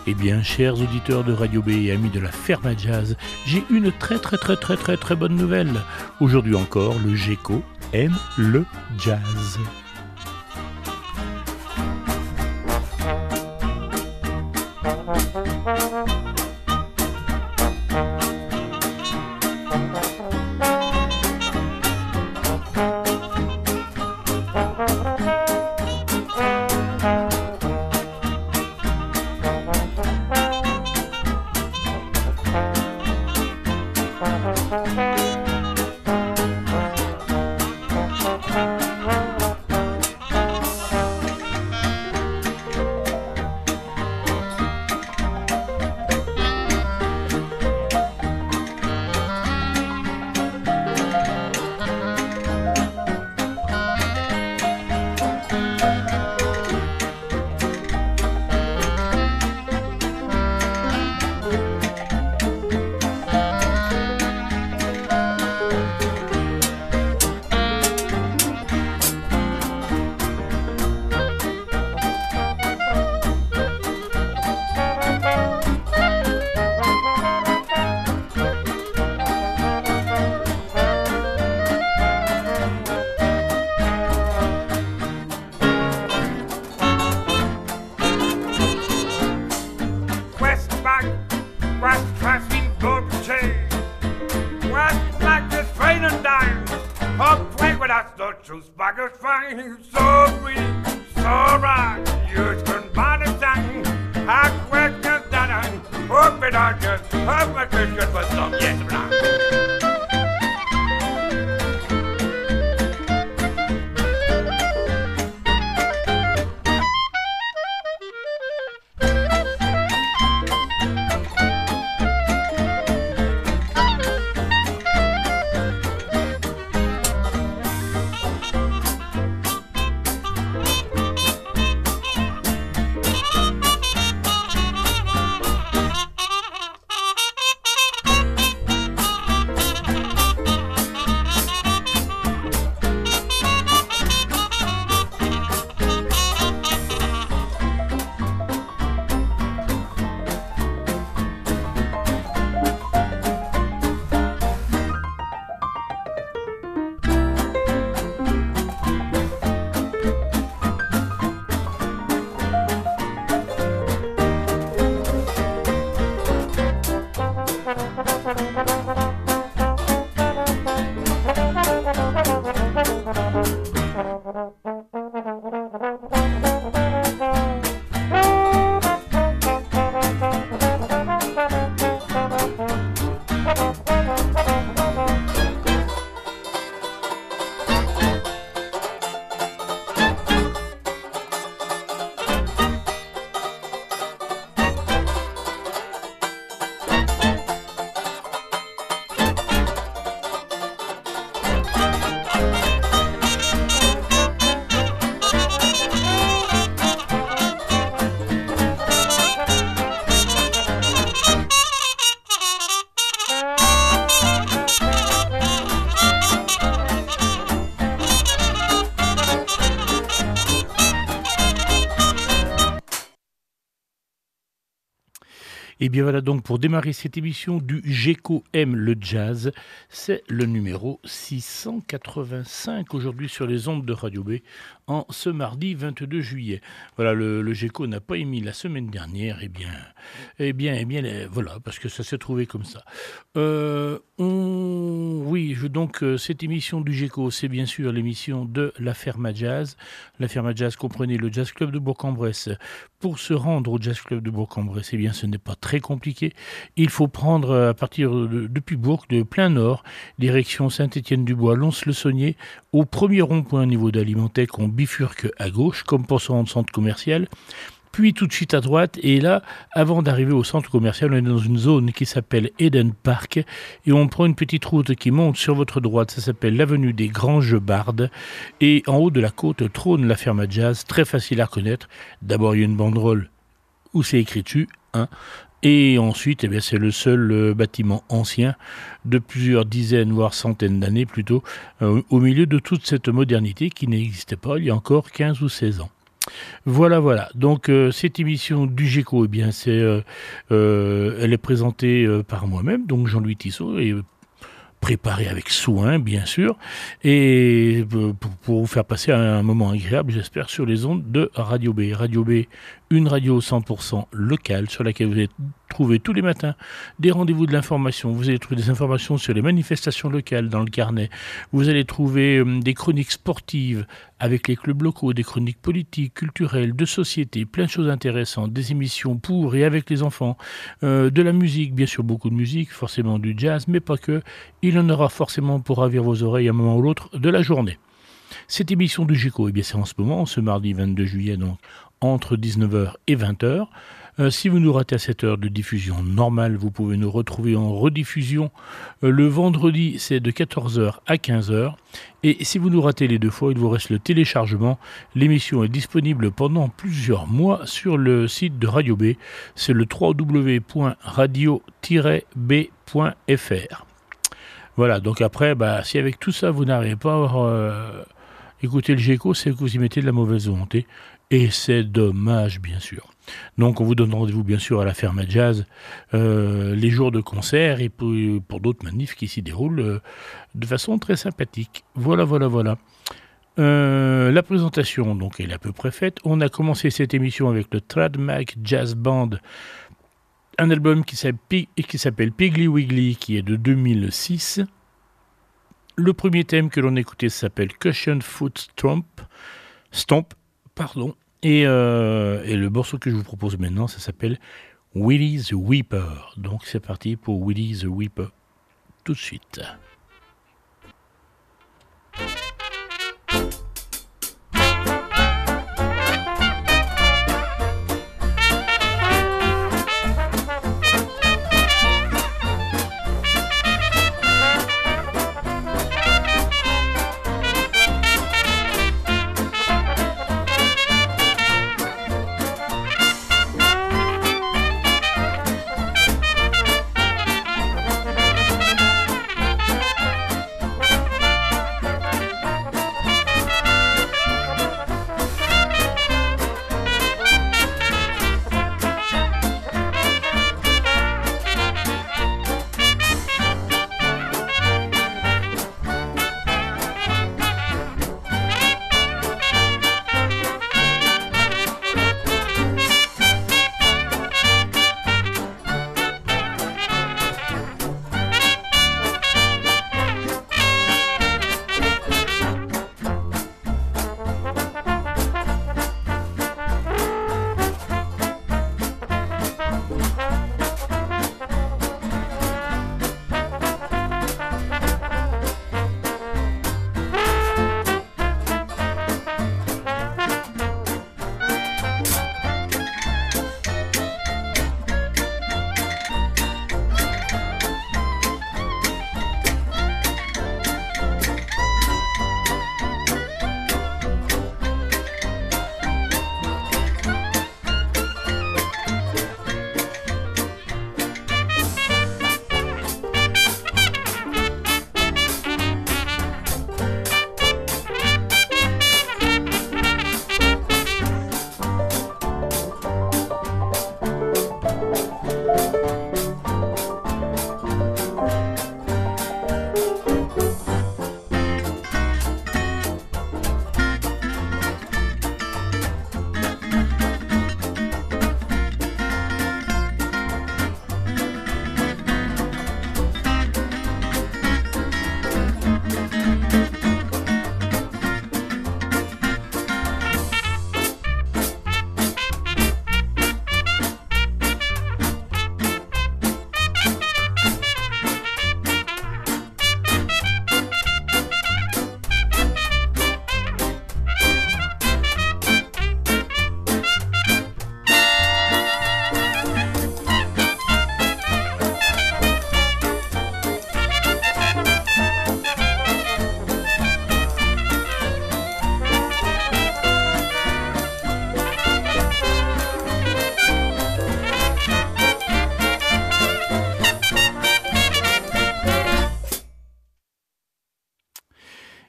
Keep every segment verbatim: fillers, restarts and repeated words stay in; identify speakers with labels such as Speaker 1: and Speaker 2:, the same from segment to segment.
Speaker 1: Eh bien, chers auditeurs de Radio B et amis de la Ferme à Jazz, j'ai une très très très très très très bonne nouvelle. Aujourd'hui encore, le Geco aime le jazz. Et bien voilà donc pour démarrer cette émission du Geco aime le jazz, c'est le numéro six cent quatre-vingt-cinq aujourd'hui sur les ondes de Radio B en ce mardi vingt-deux juillet. Voilà, le, le Geco n'a pas émis la semaine dernière, et bien, et bien, et bien, voilà, parce que ça s'est trouvé comme ça. Euh, on, oui, je, donc cette émission du Geco, c'est bien sûr l'émission de la Ferme à Jazz. La Ferme à Jazz comprenait le Jazz Club de Bourg-en-Bresse. Pour se rendre au Jazz Club de Bourg-en-Bresse, eh bien, ce n'est pas très compliqué. Il faut prendre à partir de, depuis Bourg, de plein nord, direction Saint-Étienne-du-Bois, Lons-le-Saunier, au premier rond-point au niveau d'Alimentec, on bifurque à gauche, comme pour se rendre au centre commercial, puis tout de suite à droite, et là, avant d'arriver au centre commercial, on est dans une zone qui s'appelle Eden Park, et on prend une petite route qui monte sur votre droite, ça s'appelle l'avenue des Granges-Bardes, et en haut de la côte trône la Ferme à Jazz, très facile à reconnaître. D'abord, il y a une banderole où c'est écrit dessus, hein, et ensuite, eh bien, c'est le seul euh, bâtiment ancien de plusieurs dizaines, voire centaines d'années plutôt, euh, au milieu de toute cette modernité qui n'existait pas il y a encore quinze ou seize ans. Voilà, voilà. Donc euh, cette émission du GECO, eh bien, c'est, euh, euh, elle est présentée euh, par moi-même, donc Jean-Louis Tissot, et préparée avec soin, bien sûr, et euh, pour, pour vous faire passer un moment agréable, j'espère, sur les ondes de Radio B. Radio B, une radio cent pour cent locale sur laquelle vous allez trouver tous les matins des rendez-vous de l'information. Vous allez trouver des informations sur les manifestations locales dans le carnet. Vous allez trouver euh, des chroniques sportives avec les clubs locaux, des chroniques politiques, culturelles, de société, plein de choses intéressantes, des émissions pour et avec les enfants, euh, de la musique, bien sûr beaucoup de musique, forcément du jazz, mais pas que. Il en aura forcément pour ravir vos oreilles à un moment ou l'autre de la journée. Cette émission du GECO, eh bien c'est en ce moment, ce mardi vingt-deux juillet, donc entre dix-neuf heures et vingt heures. Euh, si vous nous ratez à cette heure de diffusion normale, vous pouvez nous retrouver en rediffusion. Euh, le vendredi, c'est de quatorze heures à quinze heures. Et si vous nous ratez les deux fois, il vous reste le téléchargement. L'émission est disponible pendant plusieurs mois sur le site de Radio B. C'est le w w w point radio tiret b point f r. Voilà, donc après, bah, si avec tout ça, vous n'arrivez pas à euh, écouter le GECO, c'est que vous y mettez de la mauvaise volonté. Et c'est dommage, bien sûr. Donc, on vous donne rendez-vous, bien sûr, à la Ferme à Jazz, euh, les jours de concert et pour, pour d'autres manifs qui s'y déroulent euh, de façon très sympathique. Voilà, voilà, voilà. Euh, la présentation, donc, elle est à peu près faite. On a commencé cette émission avec le Tradmac Jazz Band, un album qui s'appelle, qui s'appelle Piggly Wiggly, qui est de deux mille six. Le premier thème que l'on a écouté s'appelle Cushion Foot Stomp, Stomp pardon, et, euh, et le morceau que je vous propose maintenant, ça s'appelle Willie the Weeper. Donc c'est parti pour Willie the Weeper, tout de suite.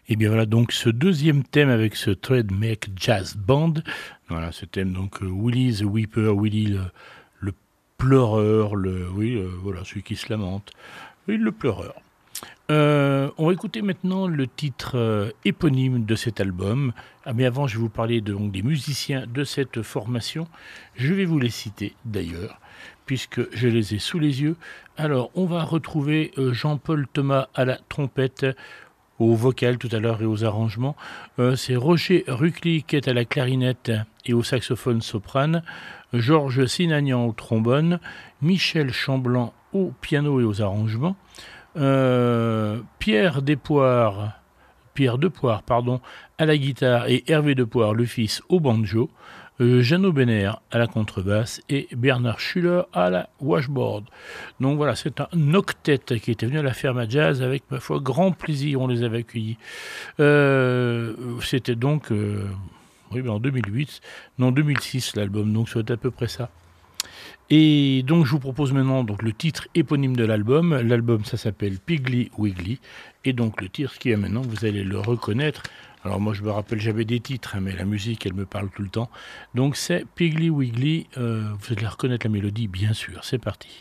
Speaker 1: Et bien voilà donc ce deuxième thème avec ce Treadmake Jazz Band. Voilà ce thème donc euh, Willie the Weeper, Willie le, le pleureur, le, oui, euh, voilà celui qui se lamente, oui, le pleureur. Euh, on va écouter maintenant le titre euh, éponyme de cet album. Ah, mais avant, je vais vous parler de, donc, des musiciens de cette formation. Je vais vous les citer d'ailleurs, puisque je les ai sous les yeux. Alors, on va retrouver euh, Jean-Paul Thomas à la trompette, au vocal tout à l'heure et aux arrangements. Euh, c'est Roger Rucli qui est à la clarinette et au saxophone soprane. Georges Sinagnan au trombone. Michel Chamblanc au piano et aux arrangements. Euh, Pierre Despoires, Pierre Depoire, pardon, à la guitare et Hervé Depoire, le fils, au banjo, euh, Jeannot Benner à la contrebasse et Bernard Schuller à la washboard. Donc voilà, c'est un octet qui était venu à la ferme à jazz avec, ma foi, grand plaisir, on les avait accueillis. Euh, c'était donc, euh, oui, ben en deux mille huit, non deux mille six l'album, donc c'est à peu près ça. Et donc je vous propose maintenant donc, le titre éponyme de l'album. L'album ça s'appelle Piggly Wiggly. Et donc le titre qui est maintenant, vous allez le reconnaître. Alors moi je me rappelle jamais des titres, hein, mais la musique elle me parle tout le temps. Donc c'est Piggly Wiggly, euh, vous allez reconnaître la mélodie bien sûr, c'est parti.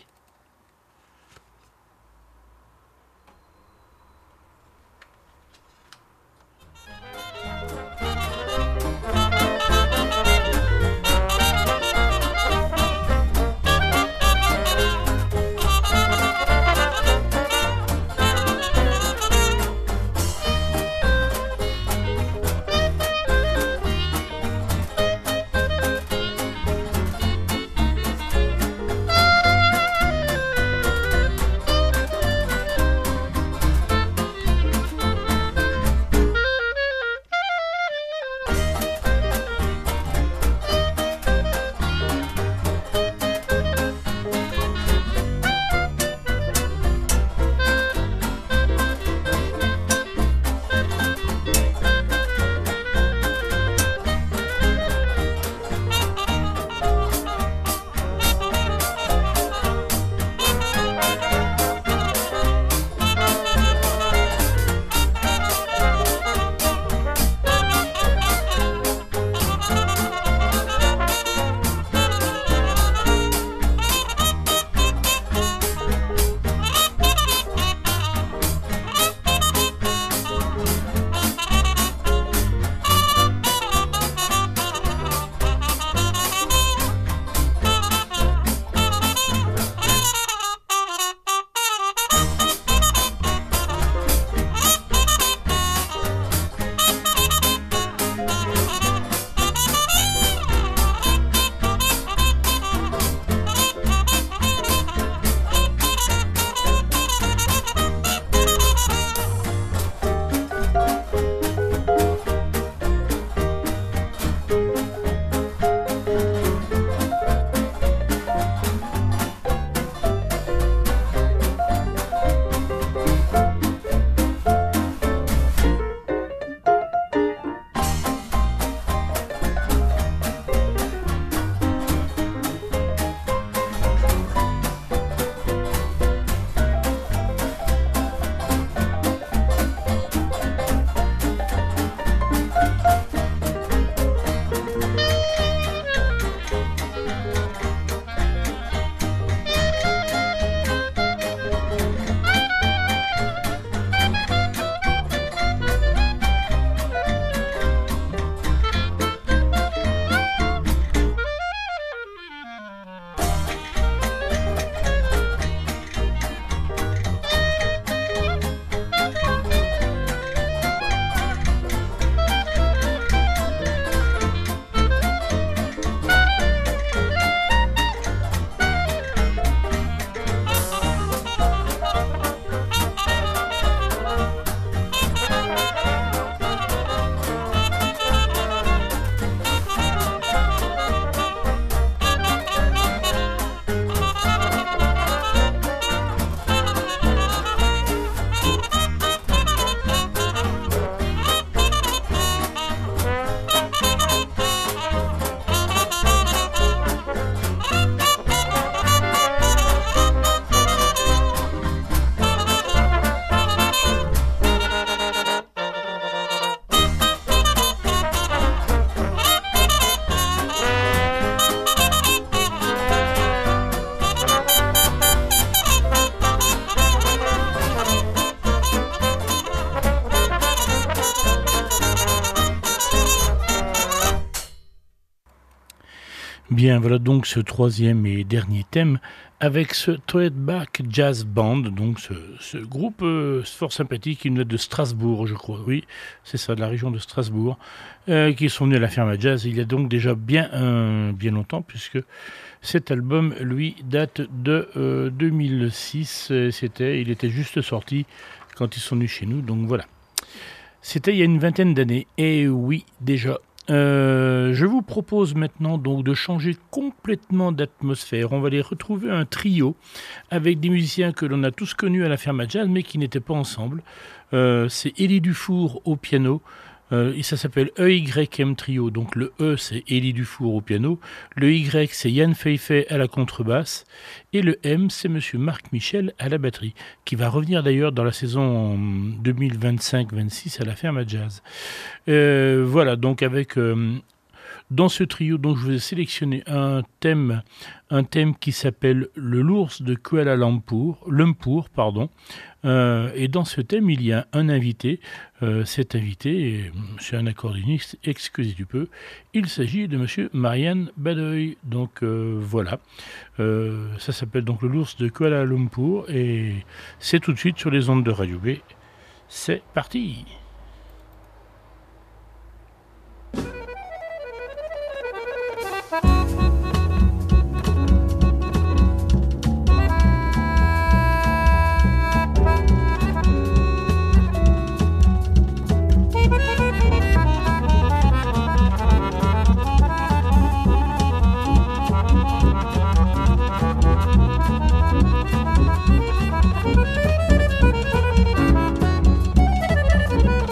Speaker 1: Bien, voilà donc ce troisième et dernier thème avec ce Threadback Jazz Band, donc ce, ce groupe euh, fort sympathique qui nous est de Strasbourg, je crois. Oui, c'est ça, de la région de Strasbourg, euh, qui sont venus à la ferme à jazz il y a donc déjà bien, euh, bien longtemps, puisque cet album, lui, date de euh, deux mille six. C'était, il était juste sorti quand ils sont venus chez nous, donc voilà. C'était il y a une vingtaine d'années, et oui, déjà. Euh, je vous propose maintenant donc de changer complètement d'atmosphère. On va aller retrouver un trio avec des musiciens que l'on a tous connus à la ferme à jazz, mais qui n'étaient pas ensemble. Euh, c'est Élie Dufour au piano. Euh, et ça s'appelle E Y M Trio. Donc le E, c'est Élie Dufour au piano. Le Y, c'est Yann Feifet à la contrebasse. Et le M, c'est monsieur Marc Michel à la batterie, qui va revenir d'ailleurs dans la saison deux mille vingt-cinq vingt-six à la ferme à jazz. Euh, voilà, donc avec... Euh, dans ce trio, donc, je vous ai sélectionné un thème, un thème qui s'appelle le l'ours de Kuala Lumpur, Lumpur, pardon. Euh, et dans ce thème, il y a un invité. Euh, cet invité, c'est un accordéoniste, excusez du peu. Il s'agit de monsieur Marianne Badoy. Donc euh, voilà, euh, ça s'appelle donc le l'ours de Kuala Lumpur et c'est tout de suite sur les ondes de Radio B. C'est parti.
Speaker 2: Thank you.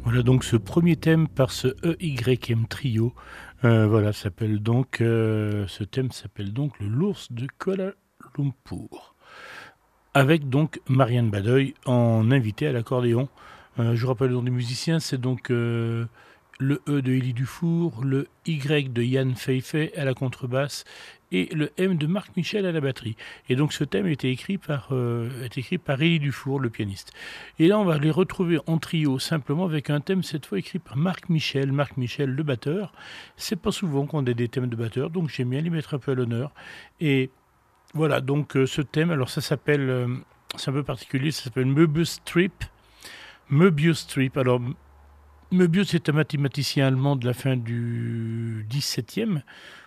Speaker 1: Voilà donc ce premier thème par ce E Y M Trio. Euh, voilà, s'appelle donc, euh, ce thème s'appelle donc le l'ours de Kuala Lumpur. Avec donc Marianne Badoy en invité à l'accordéon. Euh, je rappelle le nom des musiciens, c'est donc euh, le E de Élie Dufour, le Y de Yann Feifei à la contrebasse et le M de Marc Michel à la batterie. Et donc ce thème a été écrit par, euh, est écrit par Élie Dufour, le pianiste. Et là, on va les retrouver en trio, simplement avec un thème cette fois écrit par Marc Michel. Marc Michel, le batteur. C'est pas souvent qu'on a des thèmes de batteur, donc j'aime bien les mettre un peu à l'honneur. Et voilà, donc euh, ce thème, alors ça s'appelle, euh, c'est un peu particulier, ça s'appelle Möbius Strip. Möbius Strip. Alors, Möbius est un mathématicien allemand de la fin du dix-septième,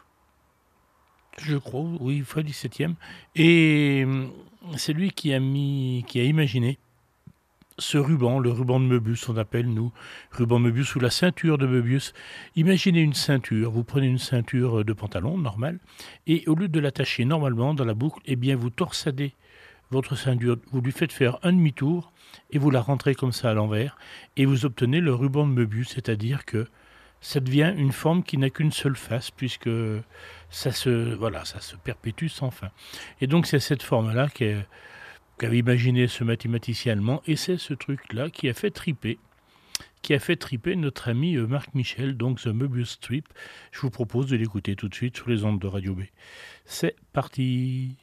Speaker 1: je crois, oui, fin dix-septième. Et euh, c'est lui qui a mis, qui a imaginé ce ruban, le ruban de Möbius, on appelle, nous, ruban Möbius ou la ceinture de Möbius. Imaginez une ceinture, vous prenez une ceinture de pantalon, normale, et au lieu de l'attacher normalement dans la boucle, eh bien vous torsadez votre ceinture, vous lui faites faire un demi-tour, et vous la rentrez comme ça à l'envers, et vous obtenez le ruban de Möbius, c'est-à-dire que ça devient une forme qui n'a qu'une seule face, puisque ça se, voilà, ça se perpétue sans fin. Et donc c'est cette forme-là qui est qu'avait imaginé ce mathématicien allemand, et c'est ce truc-là qui a fait triper, qui a fait triper notre ami Marc Michel, donc The Möbius Strip. Je vous propose de l'écouter tout de suite sur les ondes de Radio B. C'est parti.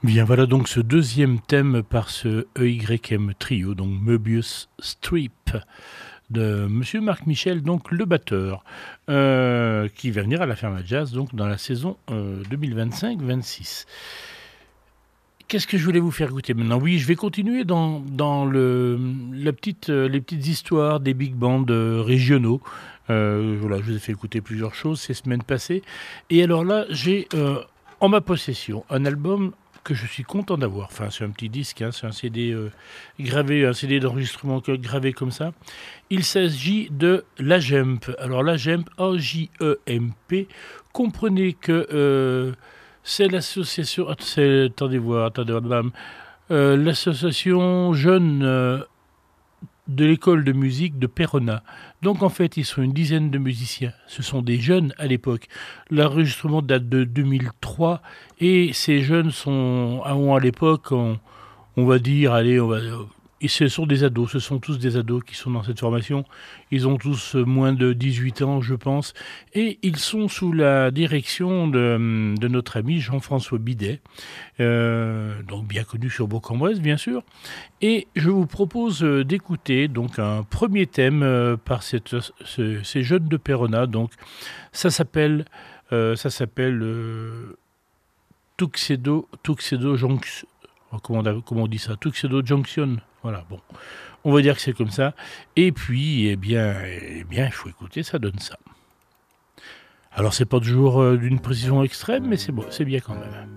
Speaker 1: Bien, voilà donc ce deuxième thème par ce E Y M Trio, donc Möbius Strip, de Monsieur Marc Michel, donc le batteur, euh, qui va venir à la Ferme à Jazz donc dans la saison euh, deux mille vingt-cinq vingt-six. Qu'est-ce que je voulais vous faire goûter maintenant? Oui, je vais continuer dans, dans le, la petite, euh, les petites histoires des big bands euh, régionaux. Euh, voilà, je vous ai fait écouter plusieurs choses ces semaines passées. Et alors là, j'ai euh, en ma possession un album que je suis content d'avoir. Enfin, c'est un petit disque, hein, c'est un C D euh, gravé, un C D d'enregistrement gravé comme ça. Il s'agit de l'Agemp. Alors l'Agemp, A J E M P, comprenez que euh, c'est l'association... c'est- Attendez voir, attendez voir, madame. Euh, l'association jeune euh, de l'école de musique de Perona. Donc en fait, ils sont une dizaine de musiciens. Ce sont des jeunes à l'époque. L'enregistrement date de deux mille trois et ces jeunes sont, ont à l'époque, on, on va dire, allez, on va, et ce sont des ados, ce sont tous des ados qui sont dans cette formation. Ils ont tous moins de dix-huit ans, je pense, et ils sont sous la direction de, de notre ami Jean-François Bidet, euh, donc bien connu sur Bourg-en-Bresse, bien sûr. Et je vous propose euh, d'écouter donc un premier thème euh, par cette, ce- ces jeunes de Perona. Donc ça s'appelle, euh, ça s'appelle euh, Tuxedo, Tuxedo Junction. Comment on, a- comment on dit ça? Tuxedo Junction. Voilà, bon. On va dire que c'est comme ça. Et puis, eh bien, eh bien, il faut écouter, ça donne ça. Alors, c'est pas toujours euh, d'une précision extrême, mais c'est bon, c'est bien quand même.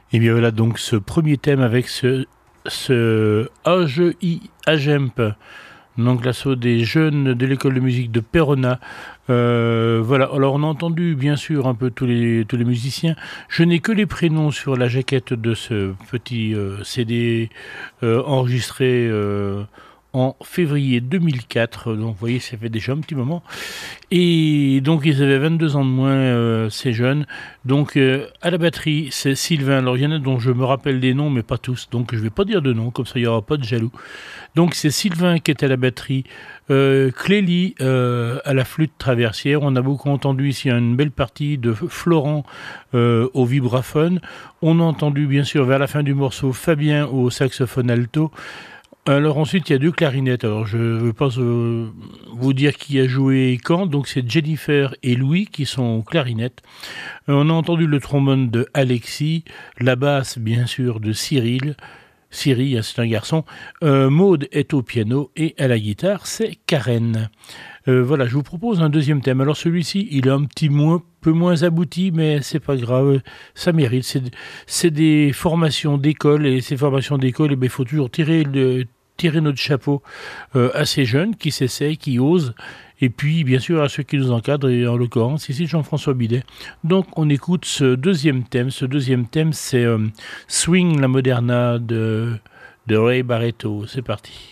Speaker 1: Et bien voilà donc ce premier thème avec ce, ce A G I Agemp, donc l'assaut des jeunes de l'école de musique de Perona. Euh, voilà, alors on a entendu bien sûr un peu tous les, tous les musiciens. Je n'ai que les prénoms sur la jaquette de ce petit euh, C D euh, enregistré euh, en février deux mille quatre, donc vous voyez ça fait déjà un petit moment. Et donc ils avaient vingt-deux ans de moins, euh, ces jeunes. Donc euh, à la batterie c'est Sylvain, alors il y en a dont je me rappelle des noms mais pas tous, donc je ne vais pas dire de nom, comme ça il n'y aura pas de jaloux. Donc c'est Sylvain qui est à la batterie, euh, Clélie euh, à la flûte traversière, on a beaucoup entendu ici une belle partie de Florent euh, au vibraphone, on a entendu bien sûr vers la fin du morceau Fabien au saxophone alto. Alors ensuite il y a deux clarinettes, alors je ne veux pas euh, vous dire qui a joué quand, donc c'est Jennifer et Louis qui sont aux clarinettes. Euh, on a entendu le trombone de Alexis, la basse bien sûr de Cyril, Cyril c'est un garçon, euh, Maude est au piano et à la guitare c'est Karen. Euh, voilà, je vous propose un deuxième thème. Alors celui-ci, il est un petit moins, peu moins abouti, mais c'est pas grave, ça mérite. C'est, c'est des formations d'école, et ces formations d'école, eh ben, il faut toujours tirer, le, tirer notre chapeau euh, à ces jeunes qui s'essayent, qui osent, et puis bien sûr à ceux qui nous encadrent, et en l'occurrence ici Jean-François Bidet. Donc on écoute ce deuxième thème. Ce deuxième thème, c'est euh, Swing la Moderna de, de Ray Barretto. C'est parti.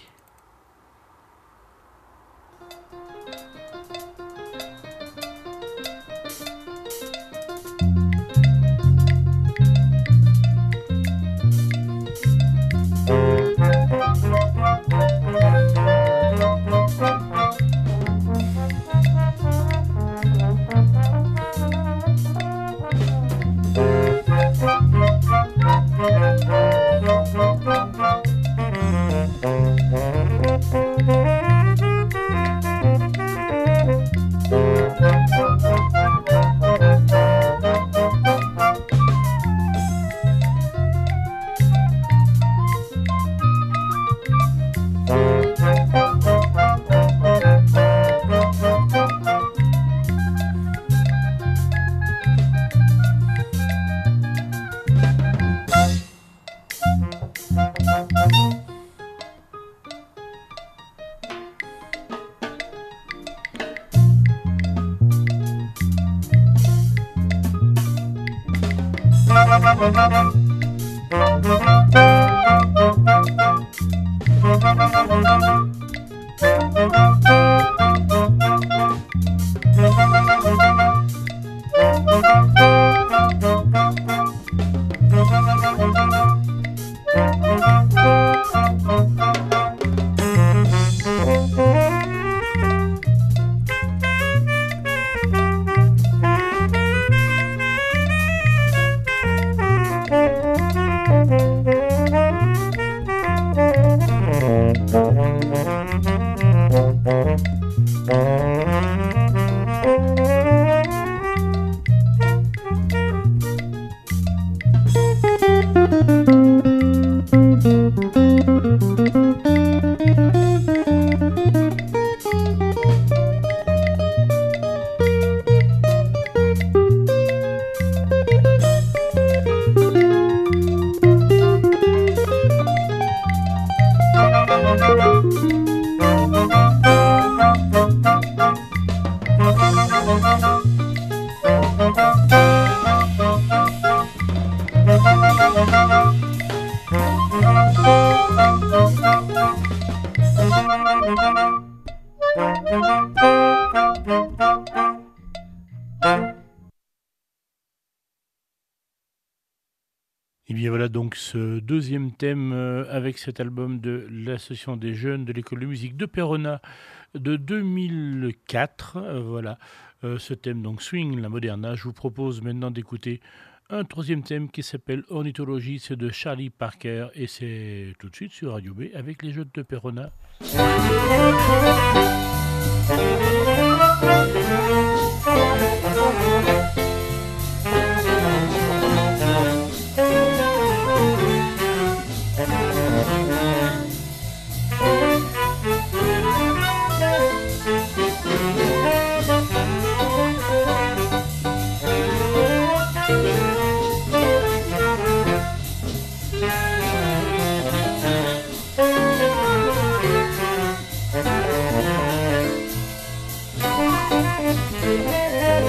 Speaker 1: Et bien voilà donc ce deuxième thème euh, avec cet album de l'Association des jeunes de l'école de musique de Perona de deux mille quatre. Euh, voilà euh, ce thème donc Swing la Moderna. Je vous propose maintenant d'écouter un troisième thème qui s'appelle Ornithologie, c'est de Charlie Parker et c'est tout de suite sur Radio B avec les jeunes de Perona.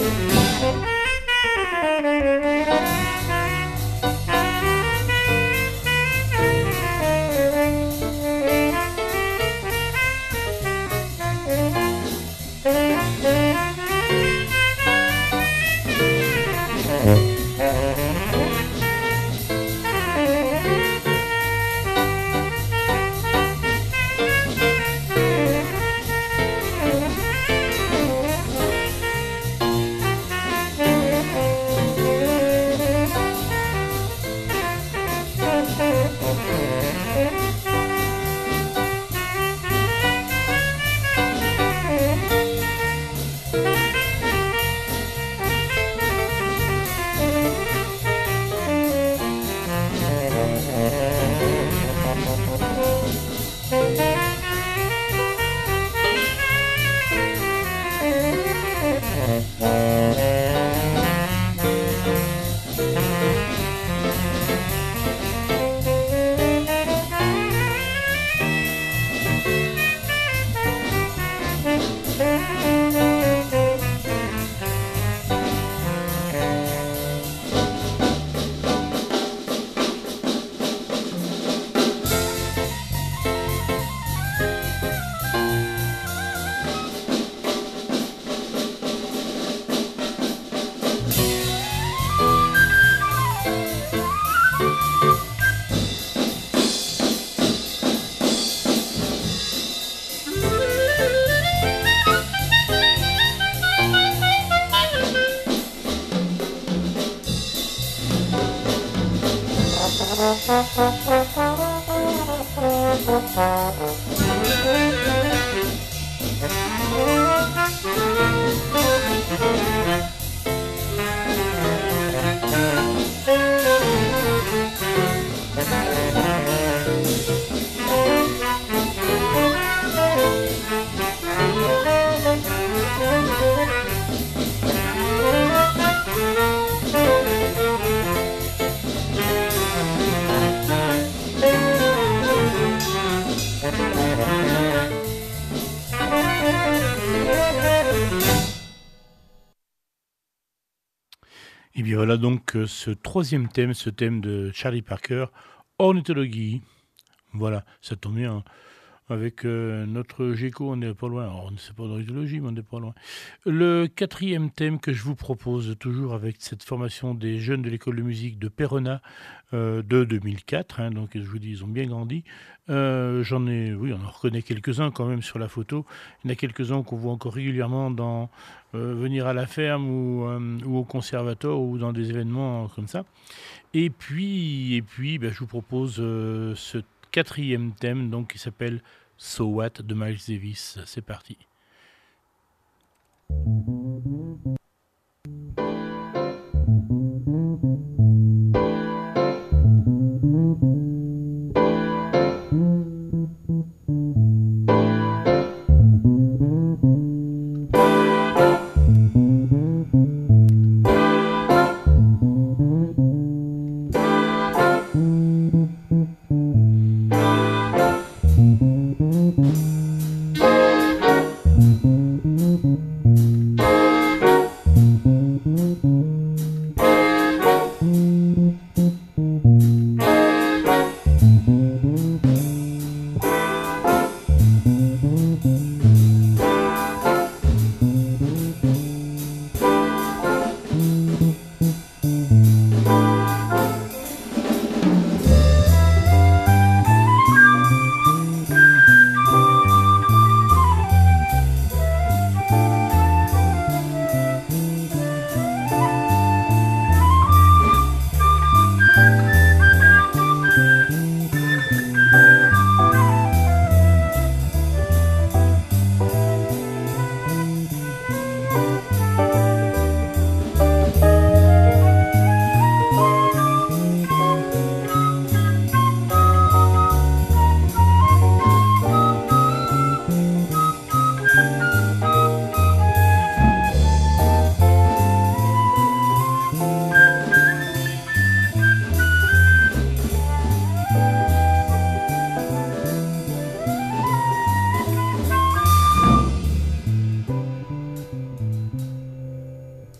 Speaker 1: Et bien voilà donc euh, ce troisième thème, ce thème de Charlie Parker, ornithologie. Voilà, ça tombe bien. Hein. Avec euh, notre GECO, on n'est pas loin. Alors, on ne sait pas d'ornithologie, mais on n'est pas loin. Le quatrième thème que je vous propose, toujours avec cette formation des jeunes de l'école de musique de Perona euh, de deux mille quatre, hein, donc je vous dis, ils ont bien grandi. Euh, j'en ai, oui, on en reconnaît quelques-uns quand même sur la photo. Il y en a quelques-uns qu'on voit encore régulièrement dans euh, venir à la ferme ou, euh, ou au conservatoire ou dans des événements comme ça. Et puis, et puis ben, je vous propose euh, ce quatrième thème donc, qui s'appelle So What de Miles Davis. C'est parti.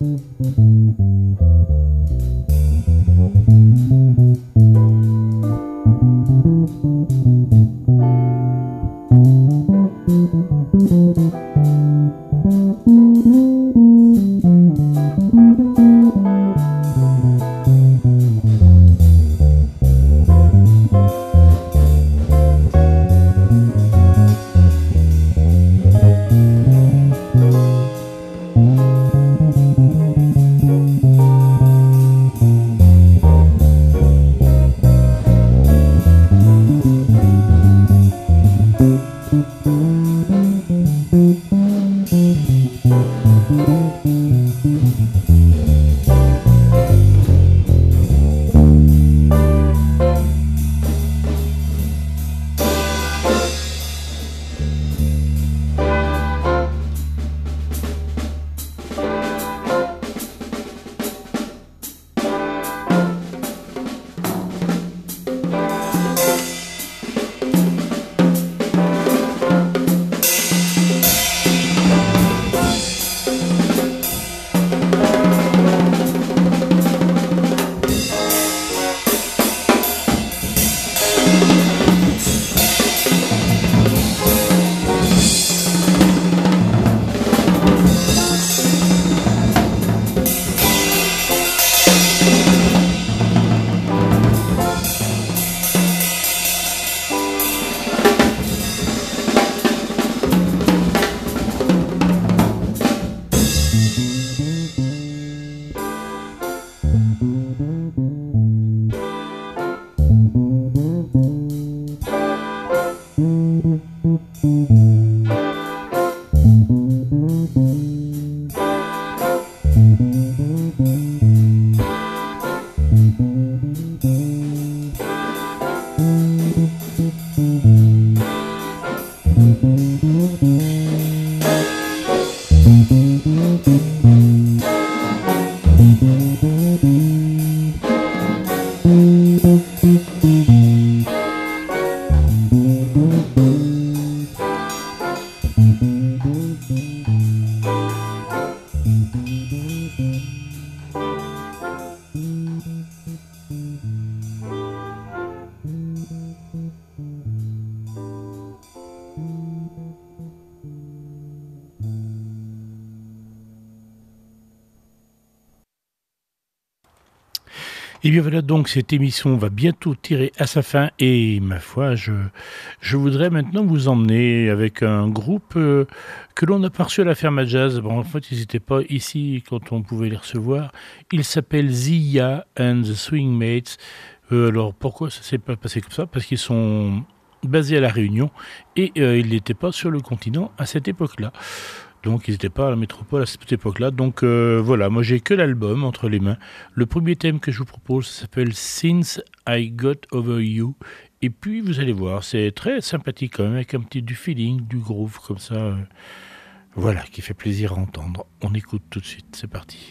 Speaker 1: Et bien voilà, donc cette émission va bientôt tirer à sa fin et ma foi, je, je voudrais maintenant vous emmener avec un groupe euh, que l'on a pas reçu à la Ferme à Jazz. Bon, en fait, ils n'étaient pas ici quand on pouvait les recevoir. Il s'appelle Zia and the Swingmates. Euh, alors pourquoi ça s'est pas passé comme ça? Parce qu'ils sont basés à La Réunion et euh, ils n'étaient pas sur le continent à cette époque-là. Donc ils n'étaient pas à la métropole à cette époque-là. Donc euh, voilà, moi j'ai que l'album entre les mains. Le premier thème que je vous propose s'appelle Since I Got Over You. Et puis vous allez voir, c'est très sympathique quand même, avec un petit du feeling, du groove comme ça. Euh, voilà, qui fait plaisir à entendre. On écoute tout de suite, c'est parti.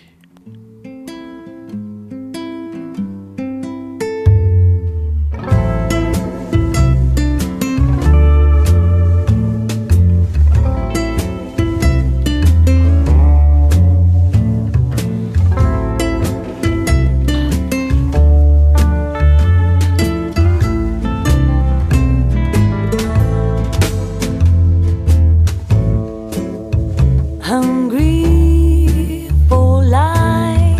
Speaker 2: Hungry for life,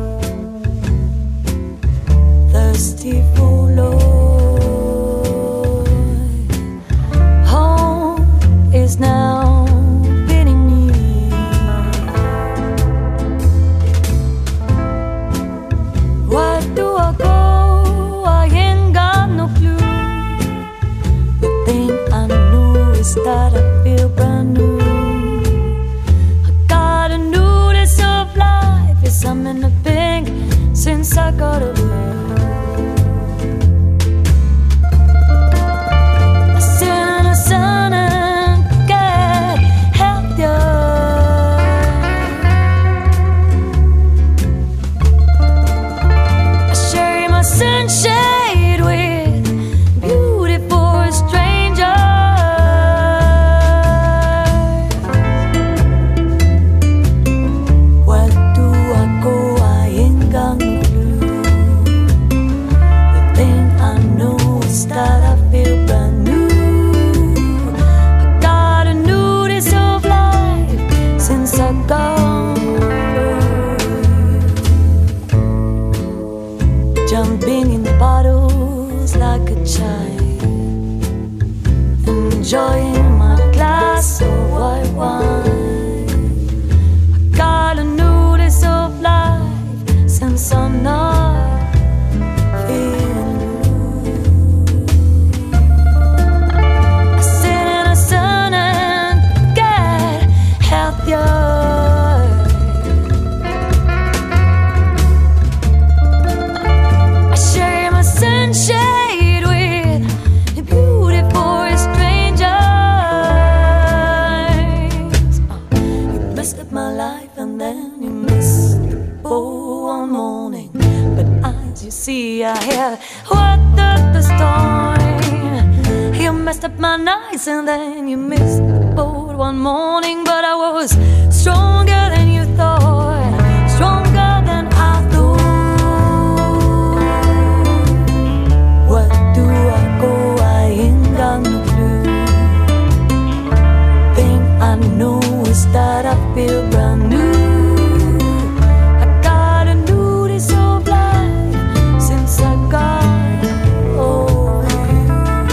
Speaker 2: thirsty for Lord. Home is now fitting me. Where do I go? I ain't got no clue. The thing I know is that I feel brand new. Something to think since I got over you. I sit in the sun and get healthier. I share my sunshade with beautiful strangers. What do I jumping in bottles like a child, enjoying my glass of white wine. I got a notice of life since I'm not feeling blue. I sit in the sun and get healthier. Sunshade with a beautiful strangers. Oh, you messed up my life and then you missed the boat one morning. But as you see, I hear what the, the storm. You messed up my nights and then you missed the boat one morning. But I was stronger than you thought, stronger than I thought. Where do I go? I ain't got no clue. Thing I know is that I feel brand new. I got a notice of life since I got over you.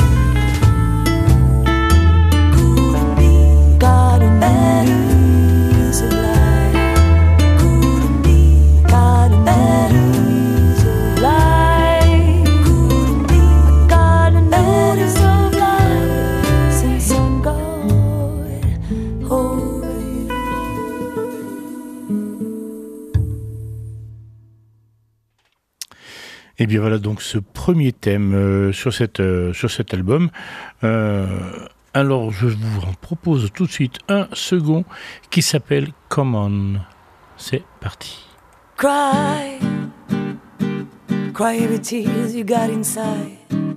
Speaker 2: Couldn't be, got a notice of life. Couldn't be, got a notice of life.
Speaker 1: Et bien voilà donc ce premier thème euh, sur, cette, euh, sur cet album. Euh, alors je vous en propose tout de suite un second qui s'appelle Come On. C'est parti.
Speaker 2: Cry, cry every tears you got inside.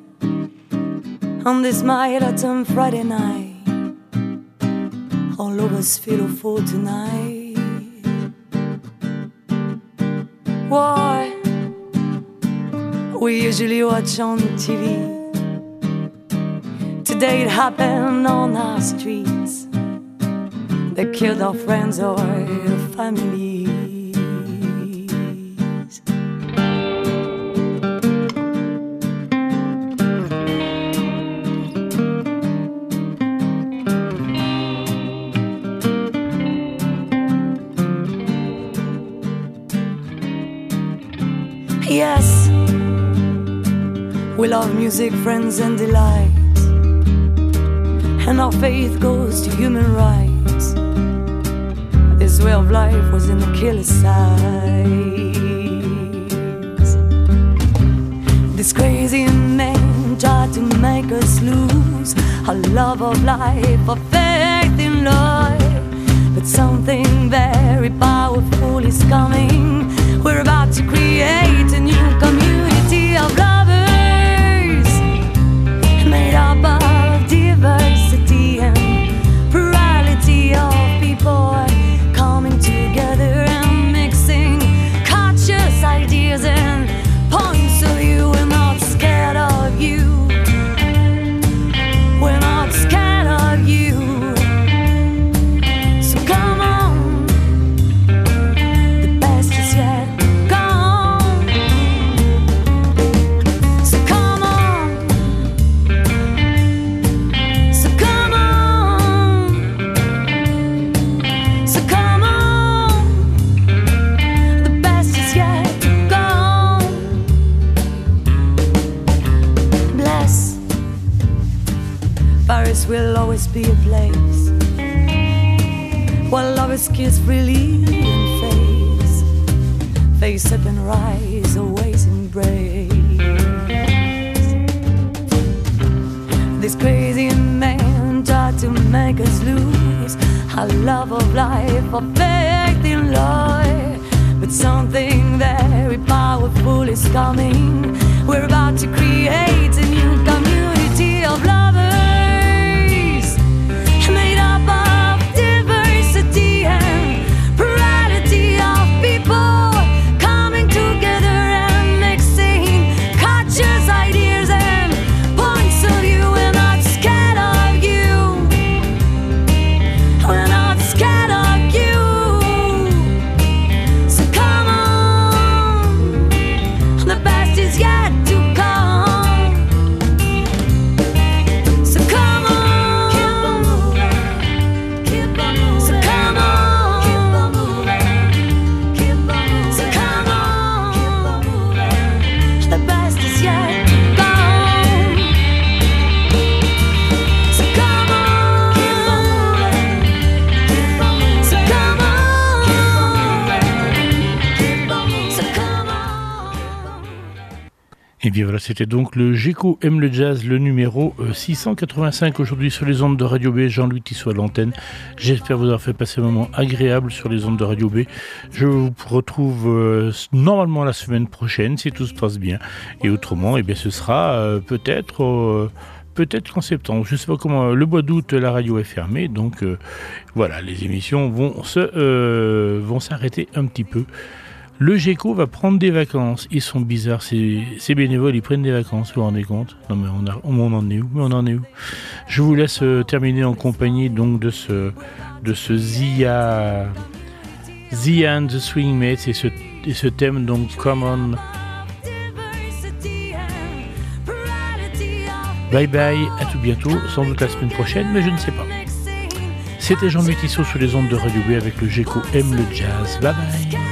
Speaker 2: On this mild autumn Friday night, all of us feel full tonight. Why? We usually watch on T V. Today it happened on our streets. They killed our friends or families. Yes, we love music, friends and delights, and our faith goes to human rights. This way of life was in the killer's sights. This crazy man tried to make us lose our love of life, our faith in life. But something very powerful is coming. We're about to create a new community of lovers, made up of diversity and plurality of people coming together and mixing conscious ideas and points of view. We're not scared of you. We're not scared of you. So come on, the best is yet. Paris will always be a place where lovers kiss freely and face, face up and rise, always embrace. This crazy man tried to make us lose our love of life, our faith in life. But something very powerful is coming. We're about to create a new community of lovers, made up of diversity and plurality of people coming together and mixing conscious ideas and points of view. We're not scared of you. We're not scared of you. So come on, the best is yet.
Speaker 1: Et bien voilà, c'était donc le Géco aime le jazz, le numéro six cent quatre-vingt-cinq aujourd'hui sur les ondes de Radio B. Jean-Louis Tissot à l'antenne. J'espère vous avoir fait passer un moment agréable sur les ondes de Radio B. Je vous retrouve euh, normalement la semaine prochaine, si tout se passe bien. Et autrement, eh bien, ce sera euh, peut-être... Euh, Peut-être qu'en septembre, je ne sais pas comment, le mois d'août, la radio est fermée, donc euh, voilà, les émissions vont, se, euh, vont s'arrêter un petit peu. Le Géco va prendre des vacances, ils sont bizarres, ces, ces bénévoles, ils prennent des vacances, vous vous rendez compte? Non mais on, a, on en est où? Mais on en est où? Je vous laisse euh, terminer en compagnie donc de ce, de ce Zia, Zia and the Swingmates et ce, et ce thème donc Common. Bye bye, à tout bientôt, sans doute la semaine prochaine, mais je ne sais pas. C'était Jean-Louis Tissot sur les ondes de Radio B avec le Géco aime le jazz. Bye bye.